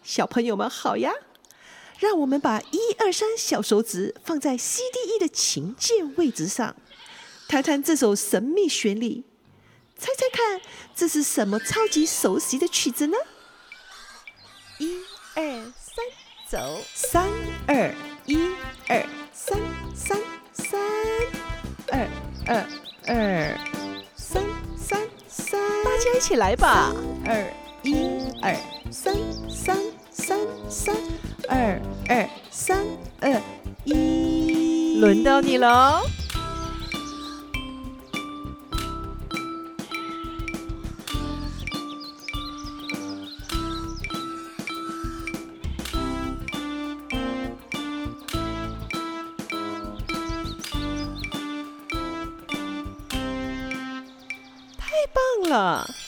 小朋友们好呀！让我们把1、2、3小手指放在 CD1 的琴键位置上，弹弹这首神秘旋律。猜猜看，这是什么超级熟悉的曲子呢 ？1、2、3，走 ！3、2、1、2、3、3、3、2、2、2、3、3、3， 大家一起来吧 ！2、1、2、3、3、3、3、2、2、3、2、1， 轮到你喽！ 太棒了！